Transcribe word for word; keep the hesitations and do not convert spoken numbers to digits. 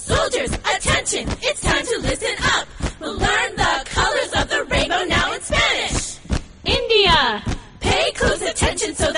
Soldiers, attention, it's time to listen up. We'll learn the colors of the rainbow now in Spanish. India. Pay close attention so